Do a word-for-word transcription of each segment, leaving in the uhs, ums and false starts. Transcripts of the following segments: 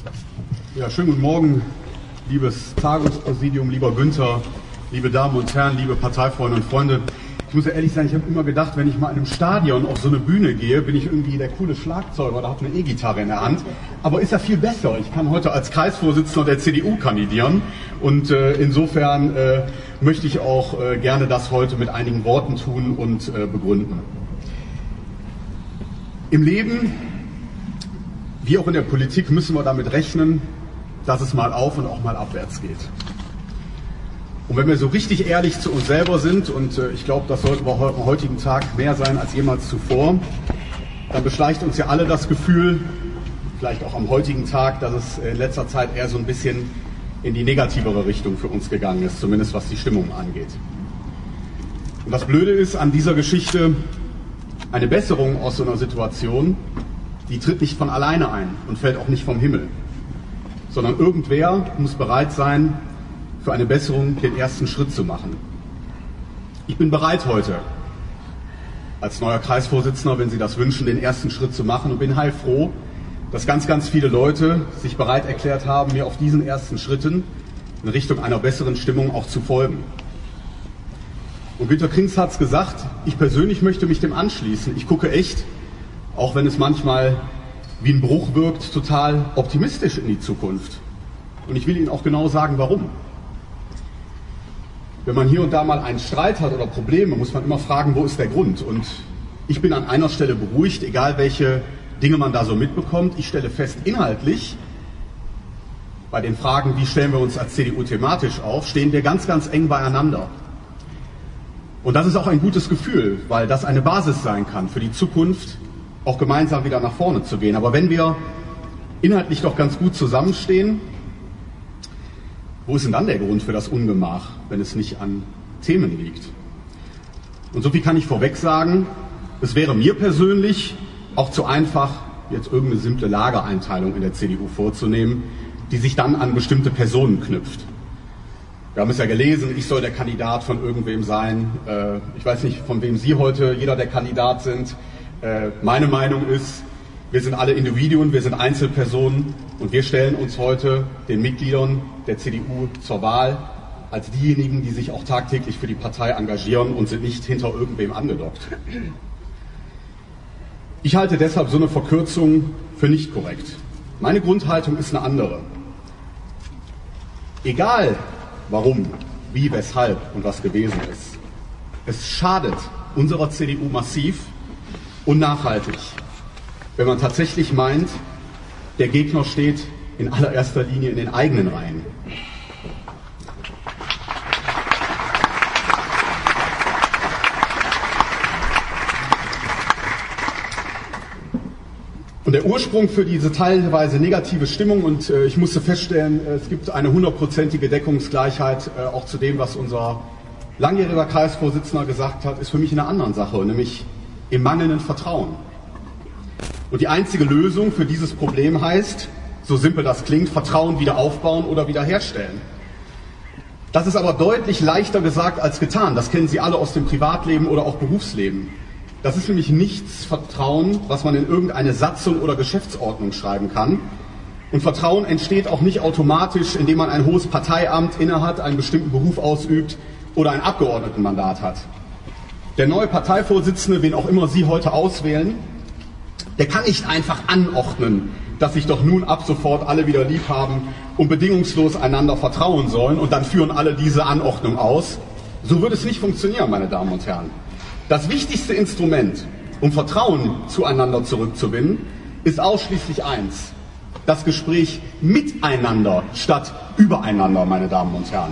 Ja, schönen guten Morgen, liebes Tagungspräsidium, lieber Günther, liebe Damen und Herren, liebe Parteifreunde und Freunde. Ich muss ja ehrlich sein, ich habe immer gedacht, wenn ich mal in einem Stadion auf so eine Bühne gehe, bin ich irgendwie der coole Schlagzeuger oder habe eine E-Gitarre in der Hand. Aber ist ja viel besser. Ich kann heute als Kreisvorsitzender der C D U kandidieren und äh, insofern äh, möchte ich auch äh, gerne das heute mit einigen Worten tun und äh, begründen. Im Leben, wie auch in der Politik, müssen wir damit rechnen, dass es mal auf und auch mal abwärts geht. Und wenn wir so richtig ehrlich zu uns selber sind, und äh, ich glaube, das sollte wir am heutigen Tag mehr sein als jemals zuvor, dann beschleicht uns ja alle das Gefühl, vielleicht auch am heutigen Tag, dass es in letzter Zeit eher so ein bisschen in die negativere Richtung für uns gegangen ist, zumindest was die Stimmung angeht. Und das Blöde ist an dieser Geschichte, eine Besserung aus so einer Situation, die tritt nicht von alleine ein und fällt auch nicht vom Himmel, sondern irgendwer muss bereit sein, für eine Besserung den ersten Schritt zu machen. Ich bin bereit heute, als neuer Kreisvorsitzender, wenn Sie das wünschen, den ersten Schritt zu machen und bin heilfroh, dass ganz, ganz viele Leute sich bereit erklärt haben, mir auf diesen ersten Schritten in Richtung einer besseren Stimmung auch zu folgen. Und Günter Krings hat es gesagt, ich persönlich möchte mich dem anschließen. Ich gucke echt, auch wenn es manchmal wie ein Bruch wirkt, total optimistisch in die Zukunft. Und ich will Ihnen auch genau sagen, warum. Wenn man hier und da mal einen Streit hat oder Probleme, muss man immer fragen, wo ist der Grund? Und ich bin an einer Stelle beruhigt, egal welche Dinge man da so mitbekommt. Ich stelle fest, inhaltlich, bei den Fragen, wie stellen wir uns als C D U thematisch auf, stehen wir ganz, ganz eng beieinander. Und das ist auch ein gutes Gefühl, weil das eine Basis sein kann für die Zukunft, auch gemeinsam wieder nach vorne zu gehen. Aber wenn wir inhaltlich doch ganz gut zusammenstehen, wo ist denn dann der Grund für das Ungemach, wenn es nicht an Themen liegt? Und so viel kann ich vorweg sagen, es wäre mir persönlich auch zu einfach, jetzt irgendeine simple Lagereinteilung in der C D U vorzunehmen, die sich dann an bestimmte Personen knüpft. Wir haben es ja gelesen, ich soll der Kandidat von irgendwem sein. Ich weiß nicht, von wem Sie heute jeder der Kandidat sind. Meine Meinung ist, wir sind alle Individuen, wir sind Einzelpersonen und wir stellen uns heute den Mitgliedern der C D U zur Wahl als diejenigen, die sich auch tagtäglich für die Partei engagieren und sind nicht hinter irgendwem angedockt. Ich halte deshalb so eine Verkürzung für nicht korrekt. Meine Grundhaltung ist eine andere. Egal warum, wie, weshalb und was gewesen ist, es schadet unserer C D U massiv und nachhaltig, wenn man tatsächlich meint, der Gegner steht in allererster Linie in den eigenen Reihen. Und der Ursprung für diese teilweise negative Stimmung, und äh, ich musste feststellen, äh, es gibt eine hundertprozentige Deckungsgleichheit äh, auch zu dem, was unser langjähriger Kreisvorsitzender gesagt hat, ist für mich in einer anderen Sache, nämlich im mangelnden Vertrauen. Und die einzige Lösung für dieses Problem heißt, so simpel das klingt, Vertrauen wieder aufbauen oder wiederherstellen. Das ist aber deutlich leichter gesagt als getan. Das kennen Sie alle aus dem Privatleben oder auch Berufsleben. Das ist nämlich nichts Vertrauen, was man in irgendeine Satzung oder Geschäftsordnung schreiben kann. Und Vertrauen entsteht auch nicht automatisch, indem man ein hohes Parteiamt innehat, einen bestimmten Beruf ausübt oder ein Abgeordnetenmandat hat. Der neue Parteivorsitzende, wen auch immer Sie heute auswählen, der kann nicht einfach anordnen, dass sich doch nun ab sofort alle wieder lieb haben und bedingungslos einander vertrauen sollen und dann führen alle diese Anordnung aus. So würde es nicht funktionieren, meine Damen und Herren. Das wichtigste Instrument, um Vertrauen zueinander zurückzugewinnen, ist ausschließlich eins: das Gespräch miteinander statt übereinander, meine Damen und Herren.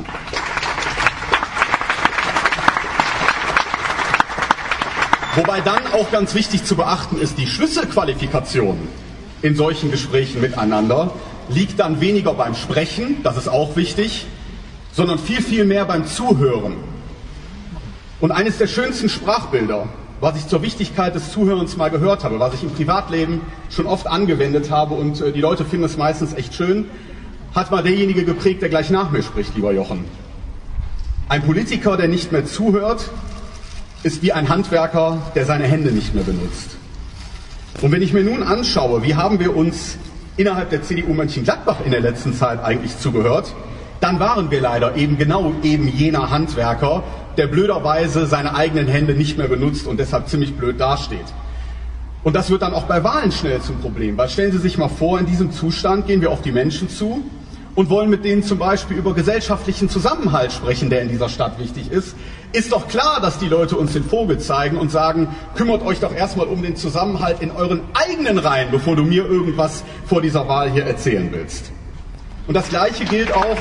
Wobei dann auch ganz wichtig zu beachten ist, die Schlüsselqualifikation in solchen Gesprächen miteinander liegt dann weniger beim Sprechen, das ist auch wichtig, sondern viel, viel mehr beim Zuhören. Und eines der schönsten Sprachbilder, was ich zur Wichtigkeit des Zuhörens mal gehört habe, was ich im Privatleben schon oft angewendet habe und die Leute finden es meistens echt schön, hat mal derjenige geprägt, der gleich nach mir spricht, lieber Jochen. Ein Politiker, der nicht mehr zuhört, ist wie ein Handwerker, der seine Hände nicht mehr benutzt. Und wenn ich mir nun anschaue, wie haben wir uns innerhalb der C D U Mönchengladbach in der letzten Zeit eigentlich zugehört, dann waren wir leider eben genau eben jener Handwerker, der blöderweise seine eigenen Hände nicht mehr benutzt und deshalb ziemlich blöd dasteht. Und das wird dann auch bei Wahlen schnell zum Problem, weil stellen Sie sich mal vor, in diesem Zustand gehen wir auf die Menschen zu und wollen mit denen zum Beispiel über gesellschaftlichen Zusammenhalt sprechen, der in dieser Stadt wichtig ist. Ist doch klar, dass die Leute uns den Vogel zeigen und sagen, kümmert euch doch erstmal um den Zusammenhalt in euren eigenen Reihen, bevor du mir irgendwas vor dieser Wahl hier erzählen willst. Und das Gleiche gilt auch,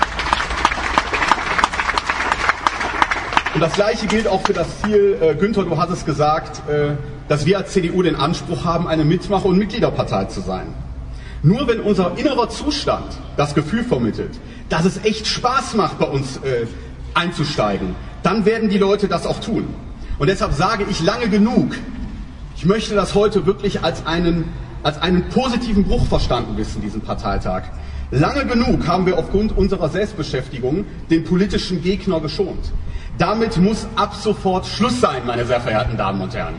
und das Gleiche gilt auch für das Ziel, äh, Günther, du hattest gesagt, äh, dass wir als C D U den Anspruch haben, eine Mitmach- und Mitgliederpartei zu sein. Nur wenn unser innerer Zustand das Gefühl vermittelt, dass es echt Spaß macht, bei uns äh, einzusteigen, dann werden die Leute das auch tun. Und deshalb sage ich lange genug, ich möchte das heute wirklich als einen, als einen positiven Bruch verstanden wissen, diesen Parteitag. Lange genug haben wir aufgrund unserer Selbstbeschäftigung den politischen Gegner geschont. Damit muss ab sofort Schluss sein, meine sehr verehrten Damen und Herren.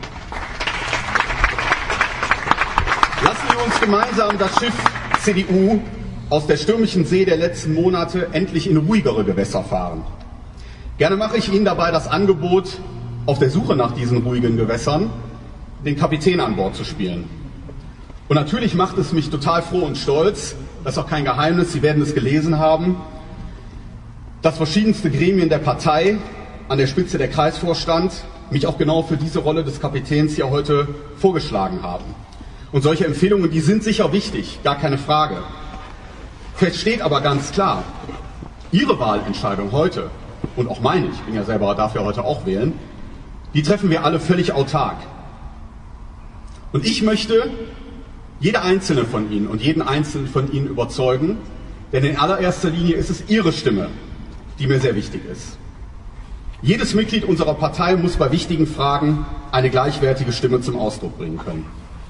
Lassen wir uns gemeinsam das Schiff C D U aus der stürmischen See der letzten Monate endlich in ruhigere Gewässer fahren. Gerne mache ich Ihnen dabei das Angebot, auf der Suche nach diesen ruhigen Gewässern den Kapitän an Bord zu spielen. Und natürlich macht es mich total froh und stolz, das ist auch kein Geheimnis, Sie werden es gelesen haben, dass verschiedenste Gremien der Partei, an der Spitze der Kreisvorstand, mich auch genau für diese Rolle des Kapitäns hier heute vorgeschlagen haben. Und solche Empfehlungen, die sind sicher wichtig, gar keine Frage. Fest steht aber ganz klar, Ihre Wahlentscheidung heute, und auch meine, ich bin ja selber, darf ja heute auch wählen, die treffen wir alle völlig autark. Und ich möchte jede einzelne von Ihnen und jeden einzelnen von Ihnen überzeugen, denn in allererster Linie ist es Ihre Stimme, die mir sehr wichtig ist. Jedes Mitglied unserer Partei muss bei wichtigen Fragen eine gleichwertige Stimme zum Ausdruck bringen können.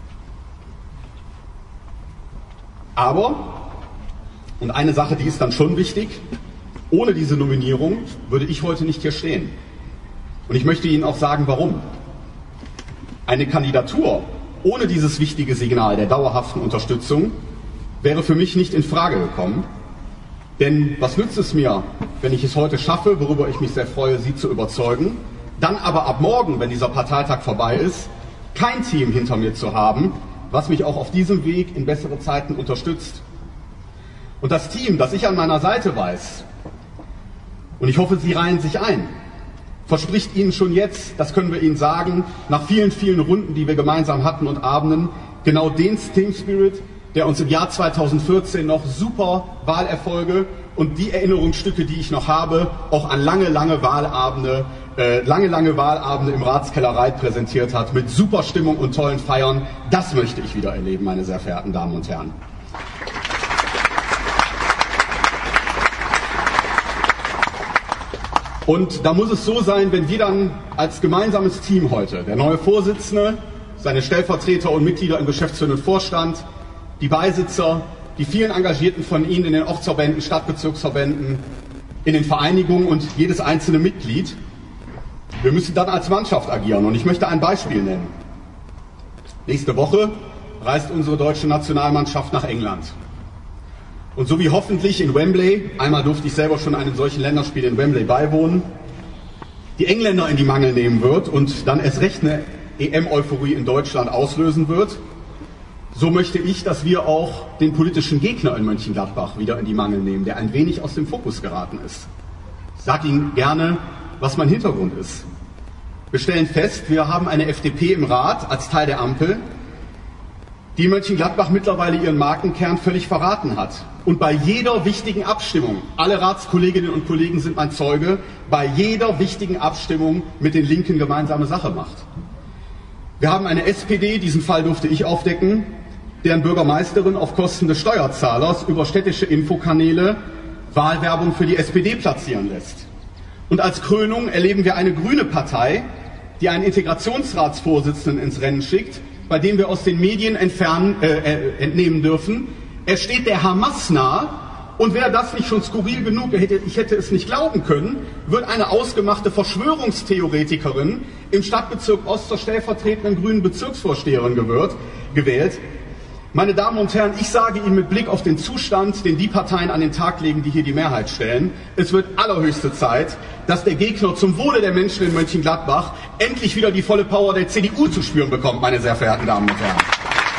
Aber, und eine Sache, die ist dann schon wichtig, ohne diese Nominierung würde ich heute nicht hier stehen. Und ich möchte Ihnen auch sagen, warum. Eine Kandidatur ohne dieses wichtige Signal der dauerhaften Unterstützung wäre für mich nicht in Frage gekommen. Denn was nützt es mir, wenn ich es heute schaffe, worüber ich mich sehr freue, Sie zu überzeugen, dann aber ab morgen, wenn dieser Parteitag vorbei ist, kein Team hinter mir zu haben, was mich auch auf diesem Weg in bessere Zeiten unterstützt. Und das Team, das ich an meiner Seite weiß, und ich hoffe, Sie reihen sich ein, verspricht Ihnen schon jetzt, das können wir Ihnen sagen, nach vielen, vielen Runden, die wir gemeinsam hatten und Abenden, genau den Team Spirit, der uns im Jahr zweitausendvierzehn noch super Wahlerfolge und die Erinnerungsstücke, die ich noch habe, auch an lange, lange Wahlabende, äh, lange, lange Wahlabende im Ratskellerei präsentiert hat, mit super Stimmung und tollen Feiern. Das möchte ich wieder erleben, meine sehr verehrten Damen und Herren. Und da muss es so sein, wenn wir dann als gemeinsames Team heute, der neue Vorsitzende, seine Stellvertreter und Mitglieder im geschäftsführenden Vorstand, die Beisitzer, die vielen Engagierten von Ihnen in den Ortsverbänden, Stadtbezirksverbänden, in den Vereinigungen und jedes einzelne Mitglied, wir müssen dann als Mannschaft agieren. Und ich möchte ein Beispiel nennen. Nächste Woche reist unsere deutsche Nationalmannschaft nach England. Und so wie hoffentlich in Wembley, einmal durfte ich selber schon einem solchen Länderspiel in Wembley beiwohnen, die Engländer in die Mangel nehmen wird und dann erst recht eine E M-Euphorie in Deutschland auslösen wird, so möchte ich, dass wir auch den politischen Gegner in Mönchengladbach wieder in die Mangel nehmen, der ein wenig aus dem Fokus geraten ist. Ich sage Ihnen gerne, was mein Hintergrund ist. Wir stellen fest, wir haben eine F D P im Rat als Teil der Ampel, die in Mönchengladbach mittlerweile ihren Markenkern völlig verraten hat. Und bei jeder wichtigen Abstimmung, alle Ratskolleginnen und Kollegen sind mein Zeuge, bei jeder wichtigen Abstimmung mit den Linken gemeinsame Sache macht. Wir haben eine S P D, diesen Fall durfte ich aufdecken, deren Bürgermeisterin auf Kosten des Steuerzahlers über städtische Infokanäle Wahlwerbung für die S P D platzieren lässt. Und als Krönung erleben wir eine grüne Partei, die einen Integrationsratsvorsitzenden ins Rennen schickt, bei dem wir aus den Medien entfernen, äh, entnehmen dürfen, er steht der Hamas nahe, und wäre das nicht schon skurril genug, ich hätte, ich hätte es nicht glauben können, wird eine ausgemachte Verschwörungstheoretikerin im Stadtbezirk Ost zur stellvertretenden grünen Bezirksvorsteherin gewählt. gewählt. Meine Damen und Herren, ich sage Ihnen mit Blick auf den Zustand, den die Parteien an den Tag legen, die hier die Mehrheit stellen, es wird allerhöchste Zeit, dass der Gegner zum Wohle der Menschen in Mönchengladbach endlich wieder die volle Power der C D U zu spüren bekommt, meine sehr verehrten Damen und Herren.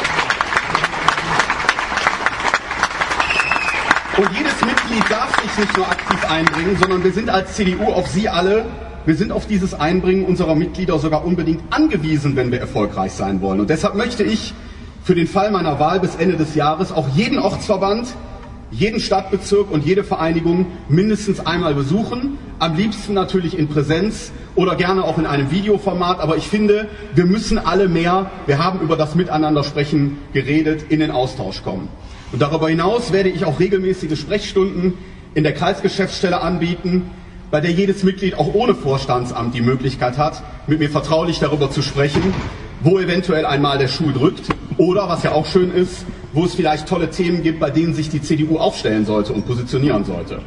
Und jedes Mitglied darf sich nicht nur aktiv einbringen, sondern wir sind als C D U auf Sie alle, wir sind auf dieses Einbringen unserer Mitglieder sogar unbedingt angewiesen, wenn wir erfolgreich sein wollen. Und deshalb möchte ich für den Fall meiner Wahl bis Ende des Jahres auch jeden Ortsverband, jeden Stadtbezirk und jede Vereinigung mindestens einmal besuchen. Am liebsten natürlich in Präsenz oder gerne auch in einem Videoformat. Aber ich finde, wir müssen alle mehr, wir haben über das Miteinander sprechen geredet, in den Austausch kommen. Und darüber hinaus werde ich auch regelmäßige Sprechstunden in der Kreisgeschäftsstelle anbieten, bei der jedes Mitglied auch ohne Vorstandsamt die Möglichkeit hat, mit mir vertraulich darüber zu sprechen, wo eventuell einmal der Schuh drückt oder, was ja auch schön ist, wo es vielleicht tolle Themen gibt, bei denen sich die C D U aufstellen sollte und positionieren sollte.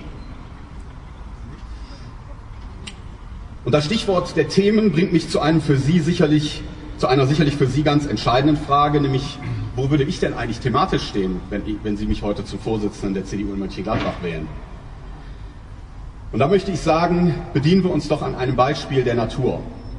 Und das Stichwort der Themen bringt mich zu einem für Sie sicherlich, zu einer sicherlich für Sie ganz entscheidenden Frage, nämlich, wo würde ich denn eigentlich thematisch stehen, wenn, wenn Sie mich heute zum Vorsitzenden der C D U in Mönchengladbach wählen? Und da möchte ich sagen, bedienen wir uns doch an einem Beispiel der Natur.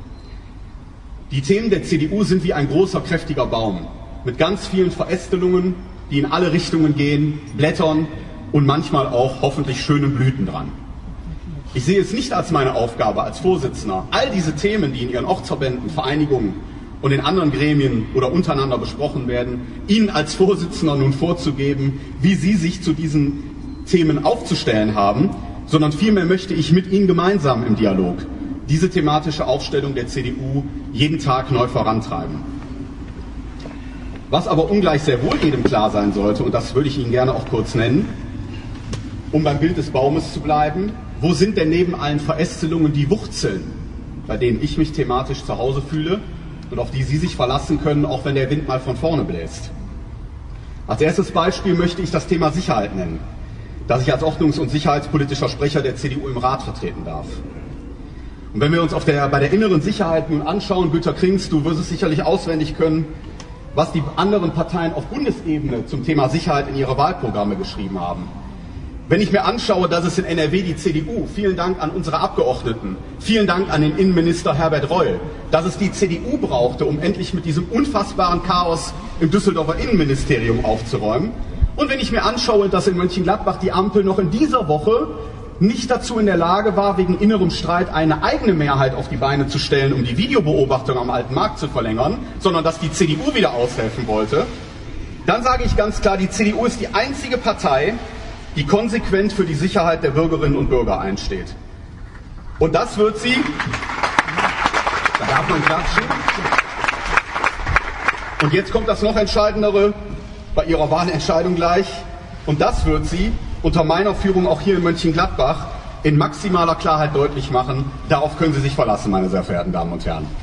Die Themen der C D U sind wie ein großer, kräftiger Baum mit ganz vielen Verästelungen, die in alle Richtungen gehen, Blättern und manchmal auch hoffentlich schönen Blüten dran. Ich sehe es nicht als meine Aufgabe als Vorsitzender, all diese Themen, die in Ihren Ortsverbänden, Vereinigungen und in anderen Gremien oder untereinander besprochen werden, Ihnen als Vorsitzender nun vorzugeben, wie Sie sich zu diesen Themen aufzustellen haben, sondern vielmehr möchte ich mit Ihnen gemeinsam im Dialog diese thematische Aufstellung der C D U jeden Tag neu vorantreiben. Was aber ungleich sehr wohl jedem klar sein sollte, und das würde ich Ihnen gerne auch kurz nennen, um beim Bild des Baumes zu bleiben, wo sind denn neben allen Verästelungen die Wurzeln, bei denen ich mich thematisch zu Hause fühle und auf die Sie sich verlassen können, auch wenn der Wind mal von vorne bläst. Als erstes Beispiel möchte ich das Thema Sicherheit nennen, das ich als ordnungs- und sicherheitspolitischer Sprecher der C D U im Rat vertreten darf. Und wenn wir uns auf der, bei der inneren Sicherheit nun anschauen, Günter Krings, du wirst es sicherlich auswendig können, was die anderen Parteien auf Bundesebene zum Thema Sicherheit in ihre Wahlprogramme geschrieben haben. Wenn ich mir anschaue, dass es in N R W die C D U, vielen Dank an unsere Abgeordneten, vielen Dank an den Innenminister Herbert Reul, dass es die C D U brauchte, um endlich mit diesem unfassbaren Chaos im Düsseldorfer Innenministerium aufzuräumen. Und wenn ich mir anschaue, dass in Mönchengladbach die Ampel noch in dieser Woche nicht dazu in der Lage war, wegen innerem Streit eine eigene Mehrheit auf die Beine zu stellen, um die Videobeobachtung am Alten Markt zu verlängern, sondern dass die C D U wieder aushelfen wollte, dann sage ich ganz klar, die C D U ist die einzige Partei, die konsequent für die Sicherheit der Bürgerinnen und Bürger einsteht. Und das wird sie, da darf man klatschen, und jetzt kommt das noch Entscheidendere bei ihrer Wahlentscheidung gleich, und das wird sie unter meiner Führung auch hier in Mönchengladbach in maximaler Klarheit deutlich machen. Darauf können Sie sich verlassen, meine sehr verehrten Damen und Herren.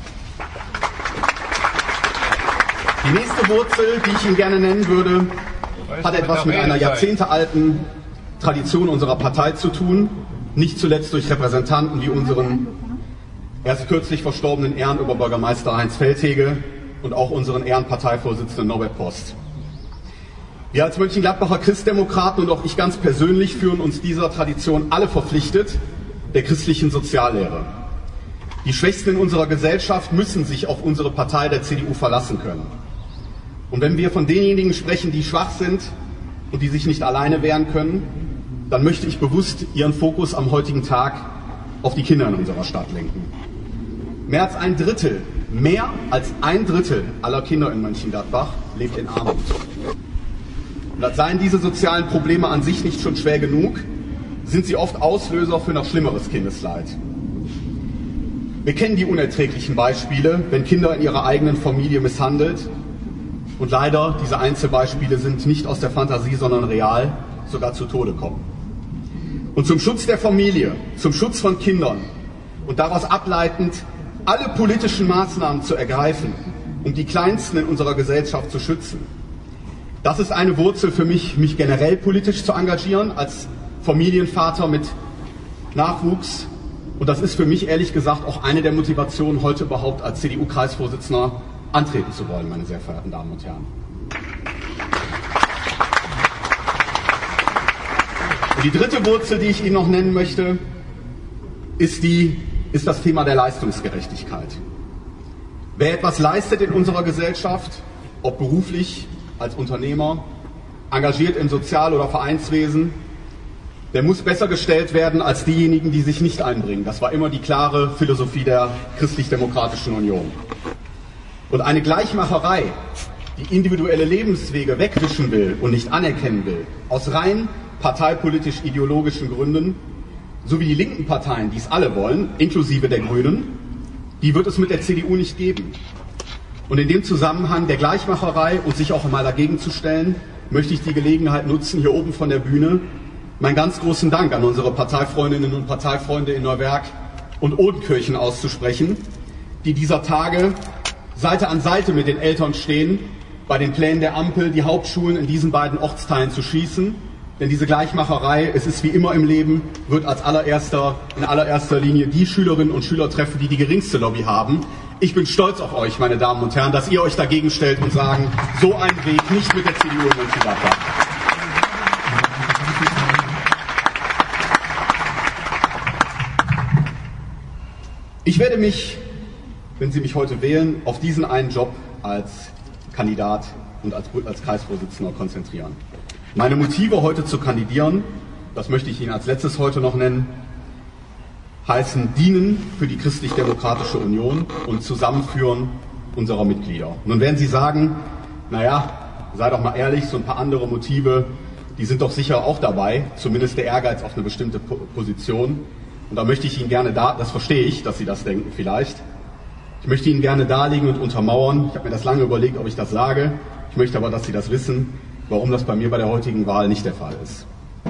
Die nächste Wurzel, die ich Ihnen gerne nennen würde, hat etwas mit einer jahrzehntealten Tradition unserer Partei zu tun, nicht zuletzt durch Repräsentanten wie unseren erst kürzlich verstorbenen Ehrenoberbürgermeister Heinz Feldhege und auch unseren Ehrenparteivorsitzenden Norbert Post. Wir als Mönchengladbacher Christdemokraten und auch ich ganz persönlich fühlen uns dieser Tradition alle verpflichtet, der christlichen Soziallehre. Die Schwächsten in unserer Gesellschaft müssen sich auf unsere Partei der C D U verlassen können. Und wenn wir von denjenigen sprechen, die schwach sind und die sich nicht alleine wehren können, dann möchte ich bewusst Ihren Fokus am heutigen Tag auf die Kinder in unserer Stadt lenken. Mehr als ein Drittel, mehr als ein Drittel aller Kinder in Mönchengladbach lebt in Armut. Und seien diese sozialen Probleme an sich nicht schon schwer genug, sind sie oft Auslöser für noch schlimmeres Kindesleid. Wir kennen die unerträglichen Beispiele, wenn Kinder in ihrer eigenen Familie misshandelt. Und leider, diese Einzelbeispiele sind nicht aus der Fantasie, sondern real, sogar zu Tode kommen. Und zum Schutz der Familie, zum Schutz von Kindern und daraus ableitend alle politischen Maßnahmen zu ergreifen, um die Kleinsten in unserer Gesellschaft zu schützen. Das ist eine Wurzel für mich, mich generell politisch zu engagieren, als Familienvater mit Nachwuchs. Und das ist für mich ehrlich gesagt auch eine der Motivationen, heute überhaupt als C D U-Kreisvorsitzender antreten zu wollen, meine sehr verehrten Damen und Herren. Und die dritte Wurzel, die ich Ihnen noch nennen möchte, ist, die, ist das Thema der Leistungsgerechtigkeit. Wer etwas leistet in unserer Gesellschaft, ob beruflich, als Unternehmer, engagiert im Sozial- oder Vereinswesen, der muss besser gestellt werden als diejenigen, die sich nicht einbringen. Das war immer die klare Philosophie der Christlich-Demokratischen Union. Und eine Gleichmacherei, die individuelle Lebenswege wegwischen will und nicht anerkennen will, aus rein parteipolitisch-ideologischen Gründen, so wie die linken Parteien, die es alle wollen, inklusive der Grünen, die wird es mit der C D U nicht geben. Und in dem Zusammenhang der Gleichmacherei und sich auch einmal dagegen zu stellen, möchte ich die Gelegenheit nutzen, hier oben von der Bühne meinen ganz großen Dank an unsere Parteifreundinnen und Parteifreunde in Neuwerk und Odenkirchen auszusprechen, die dieser Tage Seite an Seite mit den Eltern stehen, bei den Plänen der Ampel die Hauptschulen in diesen beiden Ortsteilen zu schließen. Denn diese Gleichmacherei, es ist wie immer im Leben, wird als allererster, in allererster Linie die Schülerinnen und Schüler treffen, die die geringste Lobby haben. Ich bin stolz auf euch, meine Damen und Herren, dass ihr euch dagegen stellt und sagen, so ein Weg nicht mit der C D U in Mönchengladbach. Ich werde mich, wenn Sie mich heute wählen, auf diesen einen Job als Kandidat und als, als Kreisvorsitzender konzentrieren. Meine Motive, heute zu kandidieren, das möchte ich Ihnen als letztes heute noch nennen, heißen Dienen für die Christlich-Demokratische Union und Zusammenführen unserer Mitglieder. Nun werden Sie sagen, naja, sei doch mal ehrlich, so ein paar andere Motive, die sind doch sicher auch dabei, zumindest der Ehrgeiz auf eine bestimmte Position. Und da möchte ich Ihnen gerne da, das verstehe ich, dass Sie das denken vielleicht. Ich möchte Ihnen gerne darlegen und untermauern. Ich habe mir das lange überlegt, ob ich das sage. Ich möchte aber, dass Sie das wissen, warum das bei mir bei der heutigen Wahl nicht der Fall ist.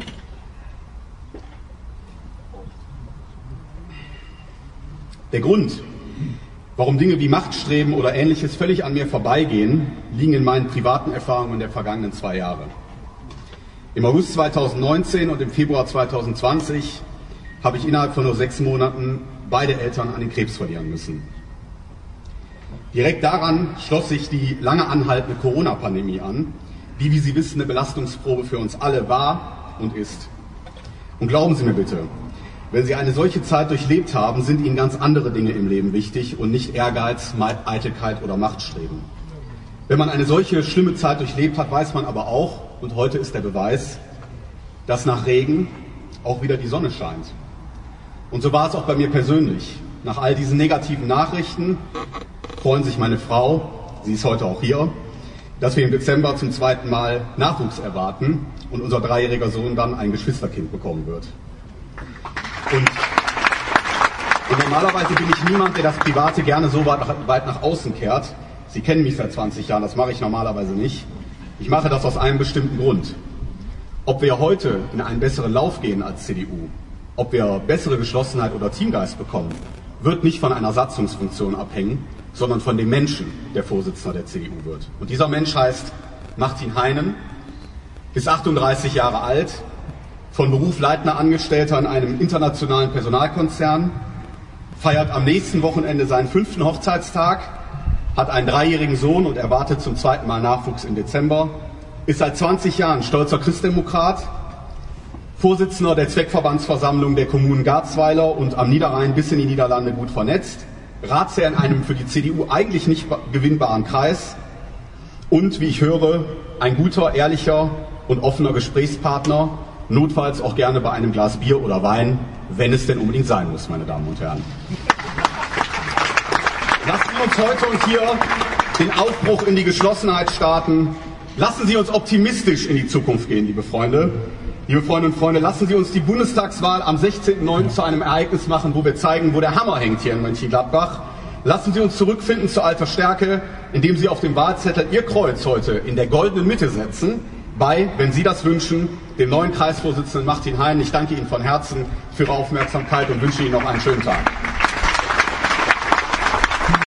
Der Grund, warum Dinge wie Machtstreben oder Ähnliches völlig an mir vorbeigehen, liegen in meinen privaten Erfahrungen der vergangenen zwei Jahre. Im August zweitausendneunzehn und im Februar zweitausendzwanzig habe ich innerhalb von nur sechs Monaten beide Eltern an den Krebs verlieren müssen. Direkt daran schloss sich die lange anhaltende Corona-Pandemie an, die, wie Sie wissen, eine Belastungsprobe für uns alle war und ist. Und glauben Sie mir bitte, wenn Sie eine solche Zeit durchlebt haben, sind Ihnen ganz andere Dinge im Leben wichtig und nicht Ehrgeiz, Eitelkeit oder Machtstreben. Wenn man eine solche schlimme Zeit durchlebt hat, weiß man aber auch, und heute ist der Beweis, dass nach Regen auch wieder die Sonne scheint. Und so war es auch bei mir persönlich. Nach all diesen negativen Nachrichten freuen sich meine Frau, sie ist heute auch hier, dass wir im Dezember zum zweiten Mal Nachwuchs erwarten und unser dreijähriger Sohn dann ein Geschwisterkind bekommen wird. Und, und normalerweise bin ich niemand, der das Private gerne so weit nach, weit nach außen kehrt. Sie kennen mich seit zwanzig Jahren, das mache ich normalerweise nicht. Ich mache das aus einem bestimmten Grund. Ob wir heute in einen besseren Lauf gehen als C D U, ob wir bessere Geschlossenheit oder Teamgeist bekommen, wird nicht von einer Satzungsfunktion abhängen, sondern von dem Menschen, der Vorsitzender der C D U wird. Und dieser Mensch heißt Martin Heinen, ist achtunddreißig Jahre alt, von Beruf leitender Angestellter in einem internationalen Personalkonzern, feiert am nächsten Wochenende seinen fünften Hochzeitstag, hat einen dreijährigen Sohn und erwartet zum zweiten Mal Nachwuchs im Dezember, ist seit zwanzig Jahren stolzer Christdemokrat, Vorsitzender der Zweckverbandsversammlung der Kommunen Garzweiler und am Niederrhein bis in die Niederlande gut vernetzt, Ratsherr in einem für die C D U eigentlich nicht gewinnbaren Kreis und, wie ich höre, ein guter, ehrlicher und offener Gesprächspartner, notfalls auch gerne bei einem Glas Bier oder Wein, wenn es denn unbedingt sein muss, meine Damen und Herren. Lassen Sie uns heute und hier den Aufbruch in die Geschlossenheit starten. Lassen Sie uns optimistisch in die Zukunft gehen, liebe Freunde. Liebe Freundinnen und Freunde, lassen Sie uns die Bundestagswahl am sechzehnten neunten zu einem Ereignis machen, wo wir zeigen, wo der Hammer hängt hier in Mönchengladbach. Lassen Sie uns zurückfinden zu alter Stärke, indem Sie auf dem Wahlzettel Ihr Kreuz heute in der goldenen Mitte setzen, bei, wenn Sie das wünschen, dem neuen Kreisvorsitzenden Martin Heinen. Ich danke Ihnen von Herzen für Ihre Aufmerksamkeit und wünsche Ihnen noch einen schönen Tag.